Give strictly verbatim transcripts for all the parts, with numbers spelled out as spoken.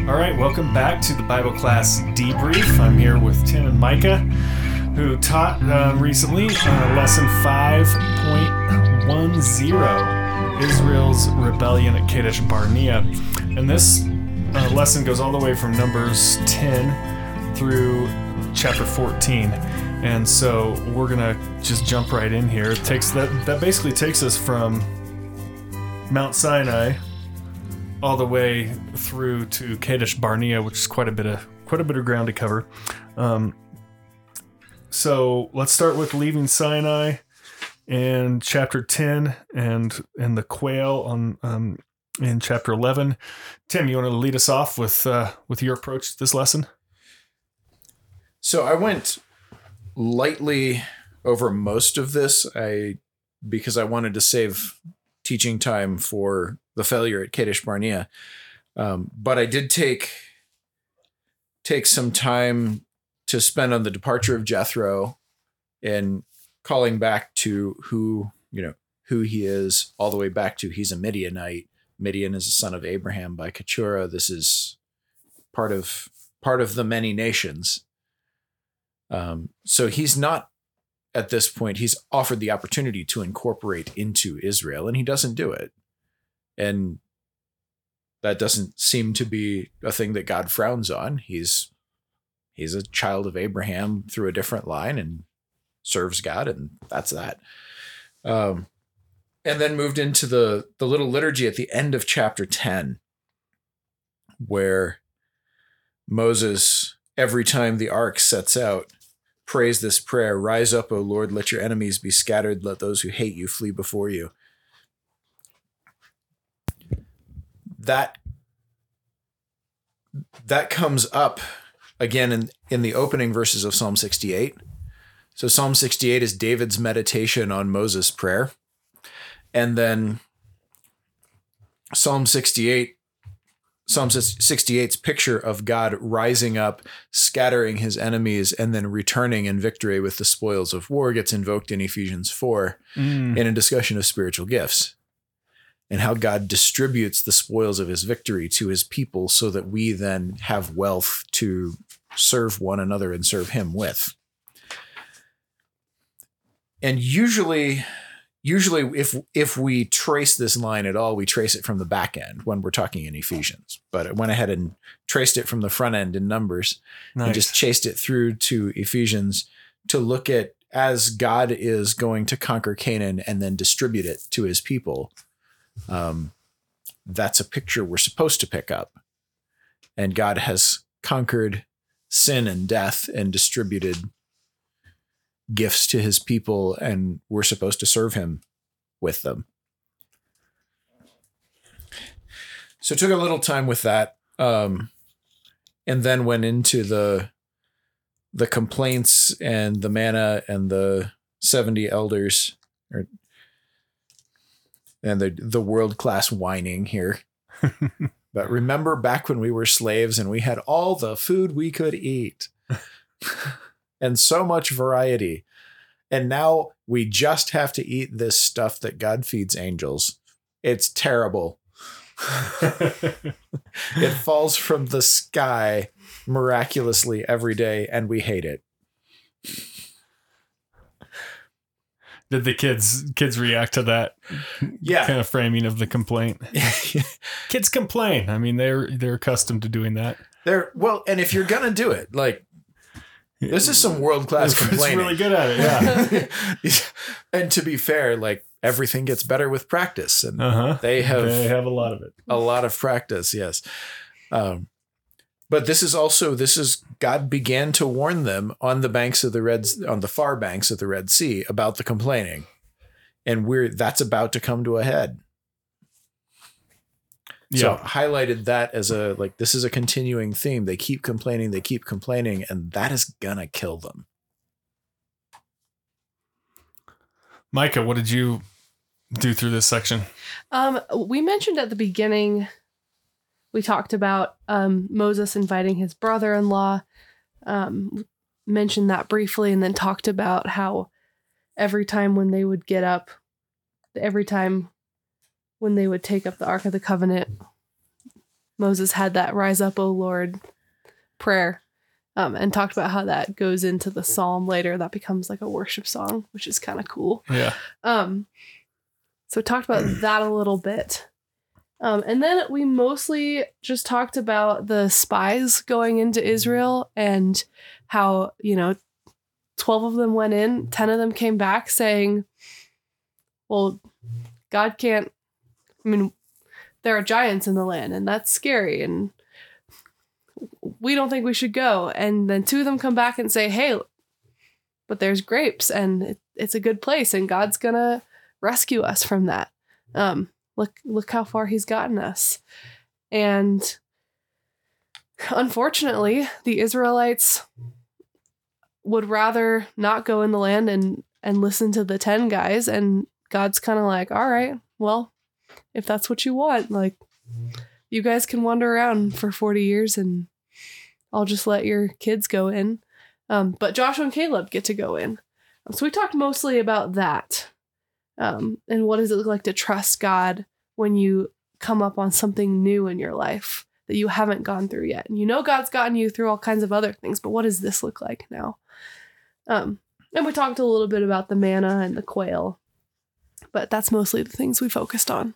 All right, welcome back to the Bible Class Debrief. I'm here with Tim and Micah, who taught uh, recently uh, Lesson five point ten, Israel's Rebellion at Kadesh Barnea. And this uh, lesson goes all the way from Numbers ten through chapter fourteen. And so we're going to just jump right in here. It takes that, that basically takes us from Mount Sinai all the way through to Kadesh Barnea, which is quite a bit of quite a bit of ground to cover. Um, so let's start with leaving Sinai in chapter ten, and and the quail on um, in chapter eleven. Tim, you want to lead us off with uh, with your approach to this lesson? So I went lightly over most of this, I because I wanted to save teaching time for the failure at Kadesh Barnea. Um, but I did take take some time to spend on the departure of Jethro and calling back to who, you know, who he is, all the way back to he's a Midianite. Midian is a son of Abraham by Keturah. This is part of part of the many nations. Um, so he's not, at this point, he's offered the opportunity to incorporate into Israel, and he doesn't do it. And that doesn't seem to be a thing that God frowns on. He's he's a child of Abraham through a different line and serves God, and that's that. Um, and then moved into the, the little liturgy at the end of chapter ten, where Moses, every time the ark sets out, prays this prayer: "Rise up, O Lord, let your enemies be scattered, let those who hate you flee before you." That that comes up again in, in the opening verses of Psalm sixty-eight. So Psalm sixty-eight is David's meditation on Moses' prayer. And then Psalm sixty-eight, Psalm sixty-eight's picture of God rising up, scattering his enemies, and then returning in victory with the spoils of war gets invoked in Ephesians four mm. in a discussion of spiritual gifts, and how God distributes the spoils of his victory to his people so that we then have wealth to serve one another and serve him with. And usually, usually if if we trace this line at all, we trace it from the back end when we're talking in Ephesians. But I went ahead and traced it from the front end in Numbers. Nice. And just chased it through to Ephesians to look at, as God is going to conquer Canaan and then distribute it to his people. Um, that's a picture we're supposed to pick up. And God has conquered sin and death and distributed gifts to his people, and we're supposed to serve him with them. So took a little time with that, um, and then went into the the complaints and the manna and the seventy elders, or and the the world-class whining here. But remember back when we were slaves and we had all the food we could eat and so much variety. And now we just have to eat this stuff that God feeds angels. It's terrible. It falls from the sky miraculously every day, and we hate it. Did the kids kids react to that yeah. kind of framing of the complaint? Kids complain. I mean, they're they're accustomed to doing that. They're well, and if you're gonna do it, like, this is some world class complaining. It's really good at it, yeah. And to be fair, like, everything gets better with practice, and uh-huh. they have they have a lot of it. A lot of practice, yes. Um, But this is also, this is, God began to warn them on the banks of the Red, on the far banks of the Red Sea about the complaining. And we're, that's about to come to a head. Yeah. So highlighted that as a, like, this is a continuing theme. They keep complaining, they keep complaining, and that is gonna kill them. Micah, what did you do through this section? Um, we mentioned at the beginning, we talked about um, Moses inviting his brother-in-law, um, mentioned that briefly, and then talked about how every time when they would get up, every time when they would take up the Ark of the Covenant, Moses had that "Rise up, O Lord" prayer, um, and talked about how that goes into the psalm later. That becomes like a worship song, which is kind of cool. Yeah. Um, so talked about that a little bit. Um, and then we mostly just talked about the spies going into Israel and how, you know, twelve of them went in, ten of them came back saying, well, God can't, I mean, there are giants in the land and that's scary and we don't think we should go. And then two of them come back and say, hey, but there's grapes and it, it's a good place and God's going to rescue us from that. Um, look, look how far he's gotten us. And unfortunately, the Israelites would rather not go in the land and, and listen to the ten guys. And God's kind of like, all right, well, if that's what you want, like you guys can wander around for forty years and I'll just let your kids go in. Um, but Joshua and Caleb get to go in. So we talked mostly about that. Um, and what does it look like to trust God when you come up on something new in your life that you haven't gone through yet? And you know God's gotten you through all kinds of other things, but what does this look like now? Um, and we talked a little bit about the manna and the quail, but that's mostly the things we focused on.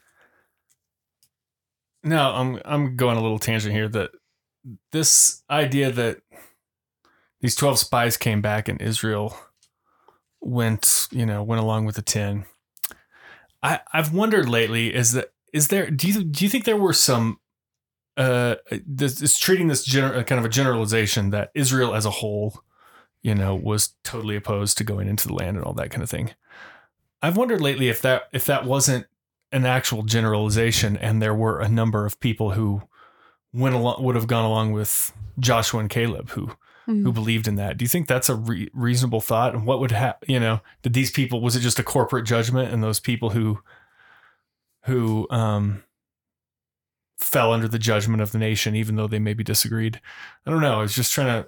No, I'm I'm going a little tangent here. That this idea that these twelve spies came back and Israel went, you know, went along with the ten. I I've wondered lately, is that is there do you do you think there were some uh this is treating this gener- kind of a generalization that Israel as a whole, you know, was totally opposed to going into the land and all that kind of thing. I've wondered lately if that if that wasn't an actual generalization and there were a number of people who went along would have gone along with Joshua and Caleb who mm-hmm. who believed in that. Do you think that's a re- reasonable thought? And what would happen? You know, did these people, was it just a corporate judgment and those people who who um fell under the judgment of the nation, even though they maybe disagreed? I don't know. I was just trying to.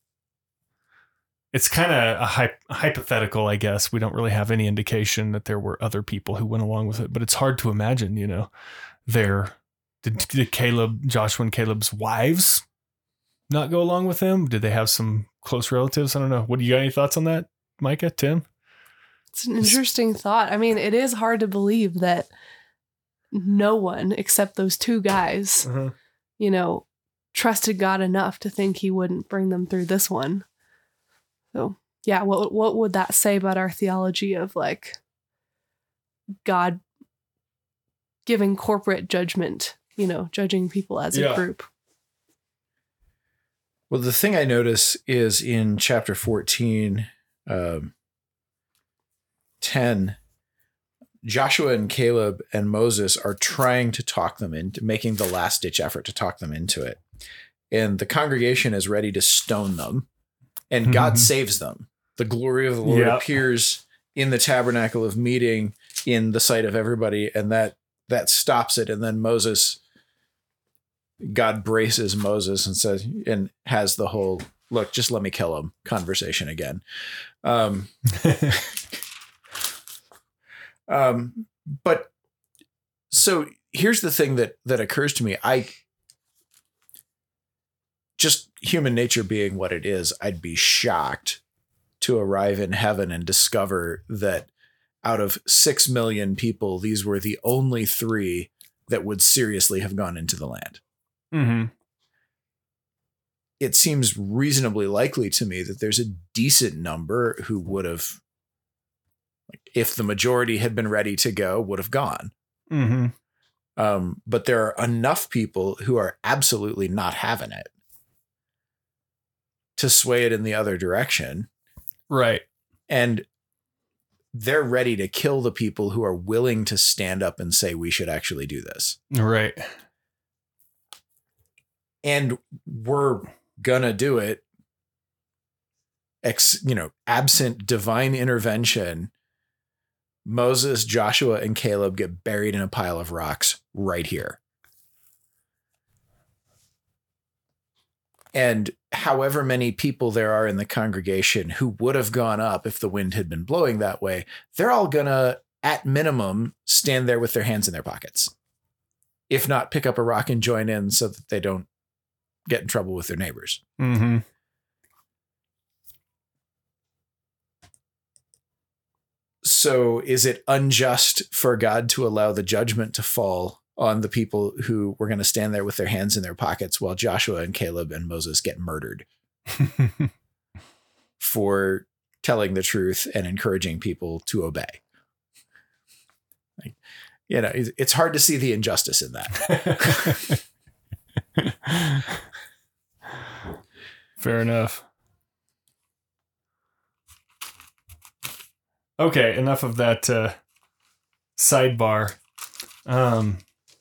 It's kind of a hy- hypothetical, I guess. We don't really have any indication that there were other people who went along with it, but it's hard to imagine, you know, there did, did Caleb, Joshua and Caleb's wives not go along with him? Did they have some close relatives? I don't know. What do you got? Any thoughts on that, Micah, Tim? It's an interesting thought. I mean, it is hard to believe that no one except those two guys, uh-huh. you know, trusted God enough to think he wouldn't bring them through this one. So, yeah, what what would that say about our theology of like God giving corporate judgment, you know, judging people as yeah. a group? Well, the thing I notice is in chapter fourteen, um, ten, Joshua and Caleb and Moses are trying to talk them into making the last ditch effort to talk them into it. And the congregation is ready to stone them. And God mm-hmm. saves them. The glory of the Lord yep. appears in the tabernacle of meeting in the sight of everybody. And that that stops it. And then Moses, God braces Moses and says, and has the whole, look, just let me kill him conversation again. Um, um, but so here's the thing that that occurs to me. I just human nature being what it is, I'd be shocked to arrive in heaven and discover that out of six million people, these were the only three that would seriously have gone into the land. Mm-hmm. It seems reasonably likely to me that there's a decent number who would have, if the majority had been ready to go, would have gone. Mm-hmm. Um, but there are enough people who are absolutely not having it to sway it in the other direction. Right. And they're ready to kill the people who are willing to stand up and say, we should actually do this. Right. And we're gonna do it. Ex, you know, absent divine intervention, Moses, Joshua, and Caleb get buried in a pile of rocks right here. And however many people there are in the congregation who would have gone up if the wind had been blowing that way, they're all gonna, at minimum, stand there with their hands in their pockets. if not pick up a rock and join in so that they don't get in trouble with their neighbors. Mm-hmm. So is it unjust for God to allow the judgment to fall on the people who were going to stand there with their hands in their pockets while Joshua and Caleb and Moses get murdered for telling the truth and encouraging people to obey? Like, you know, it's hard to see the injustice in that. Fair enough. Okay, enough of that uh, sidebar. Um,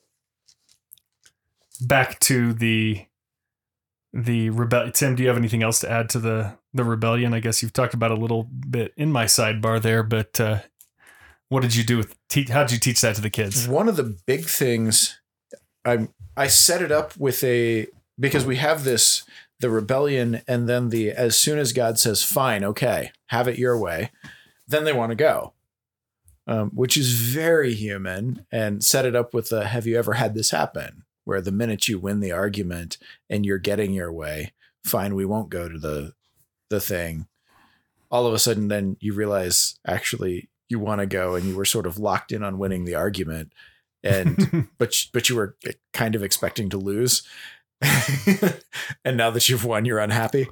back to the the rebellion. Tim, do you have anything else to add to the the rebellion? I guess you've talked about a little bit in my sidebar there, but uh, what did you do with? Te- how did you teach that to the kids? One of the big things, I I set it up with a because we have this the rebellion, and then the as soon as God says fine, okay, have it your way, then they want to go, um, which is very human. And set it up with the have you ever had this happen? Where the minute you win the argument and you're getting your way, fine, we won't go to the the thing. All of a sudden, then you realize actually you want to go, and you were sort of locked in on winning the argument, and but but you were kind of expecting to lose, and now that you've won, you're unhappy.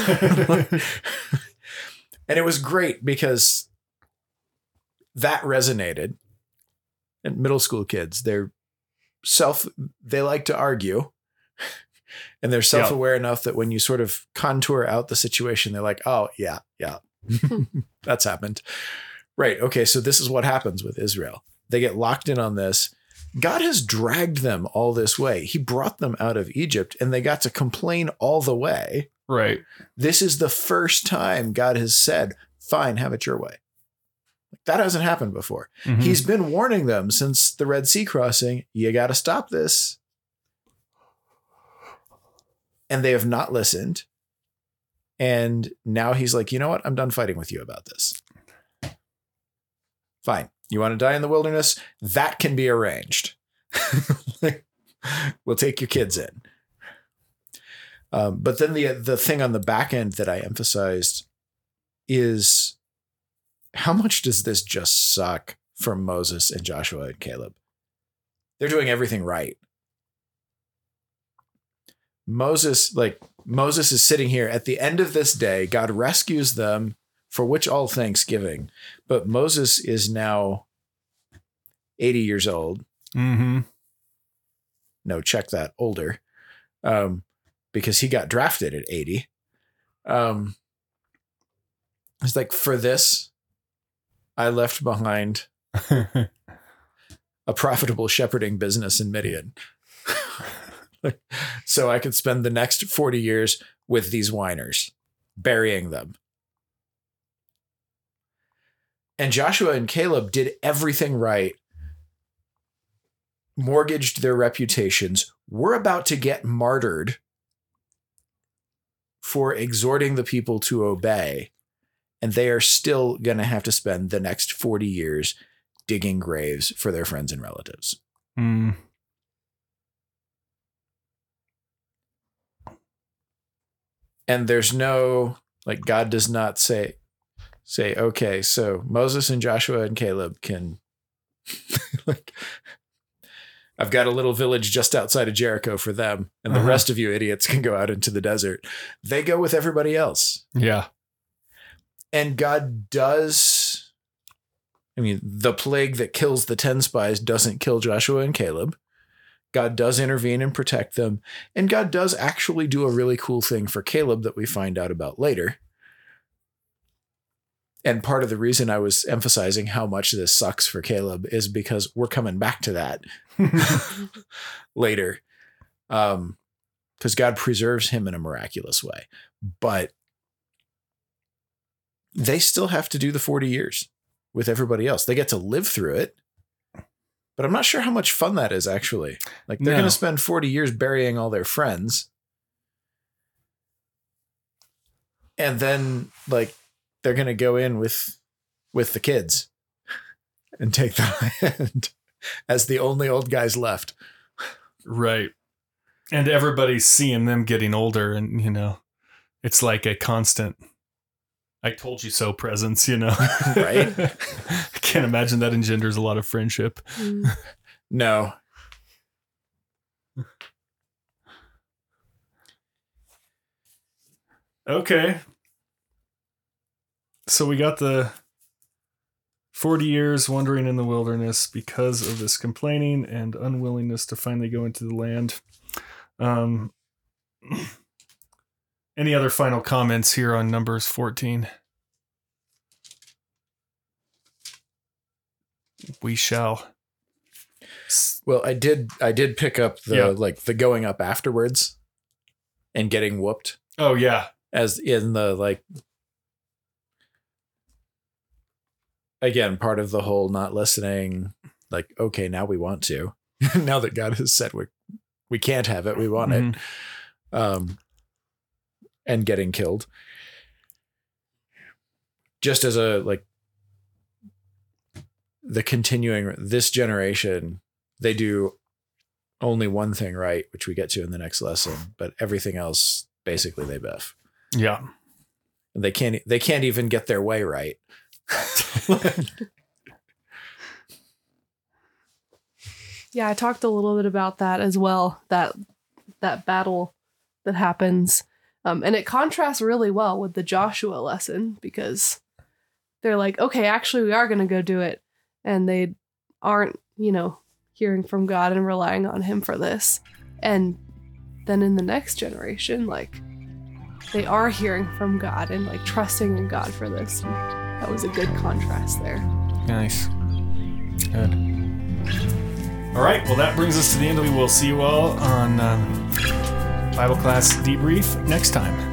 And it was great because that resonated. And middle school kids, they're self, they like to argue, and they're self-aware yeah. enough that when you sort of contour out the situation, they're like, oh yeah, yeah, that's happened. Right. Okay. So this is what happens with Israel. They get locked in on this. God has dragged them all this way. He brought them out of Egypt, and they got to complain all the way. Right. This is the first time God has said, fine, have it your way. That hasn't happened before. Mm-hmm. He's been warning them since the Red Sea crossing, you got to stop this. And they have not listened. And now he's like, you know what? I'm done fighting with you about this. Fine. You want to die in the wilderness? That can be arranged. We'll take your kids in. Um, but then the the thing on the back end that I emphasized is how much does this just suck for Moses and Joshua and Caleb? They're doing everything right. Moses, like Moses is sitting here at the end of this day. God rescues them, for which all thanksgiving. But Moses is now eighty years old. Mm-hmm. No, check that, older. Um, because he got drafted at eighty. Um, it's like, for this, I left behind a profitable shepherding business in Midian. So I could spend the next forty years with these whiners, burying them. And Joshua and Caleb did everything right, mortgaged their reputations, were about to get martyred for exhorting the people to obey. And they are still going to have to spend the next forty years digging graves for their friends and relatives. Mm. And there's no, like, God does not say, say, okay, so Moses and Joshua and Caleb can, like, I've got a little village just outside of Jericho for them, and the uh-huh. rest of you idiots can go out into the desert. They go with everybody else. Yeah. And God does, I mean, the plague that kills the ten spies doesn't kill Joshua and Caleb. God does intervene and protect them. And God does actually do a really cool thing for Caleb that we find out about later. And part of the reason I was emphasizing how much this sucks for Caleb is because we're coming back to that later. Um, because God preserves him in a miraculous way. But they still have to do the forty years with everybody else. They get to live through it. But I'm not sure how much fun that is, actually. Like, they're no. going to spend forty years burying all their friends. And then, like, they're going to go in with with the kids and take the land as the only old guys left. Right. And everybody's seeing them getting older, and, you know, it's like a constant I told you so presence, you know. Right? I can't imagine that engenders a lot of friendship. Mm. No. Okay. So we got the forty years wandering in the wilderness because of this complaining and unwillingness to finally go into the land. Um, any other final comments here on Numbers fourteen? We shall. Well, I did I did pick up the Yeah. like the going up afterwards and getting whooped Oh, yeah. as in the like again, part of the whole not listening, like, okay, now we want to. Now that God has said we we can't have it, we want Mhm. it. Um and getting killed. Just as a like the continuing this generation, they do only one thing right, which we get to in the next lesson, but everything else basically they biff. Yeah. And they can't they can't even get their way right. Yeah, I talked a little bit about that as well. That that battle that happens, um, and it contrasts really well with the Joshua lesson because they're like, okay, actually, we are going to go do it, and they aren't, you know, hearing from God and relying on Him for this. And then in the next generation, like, they are hearing from God and like trusting in God for this. And that was a good contrast there. Nice. Good. All right. Well, that brings us to the end. We will see you all on um, Bible Class Debrief next time.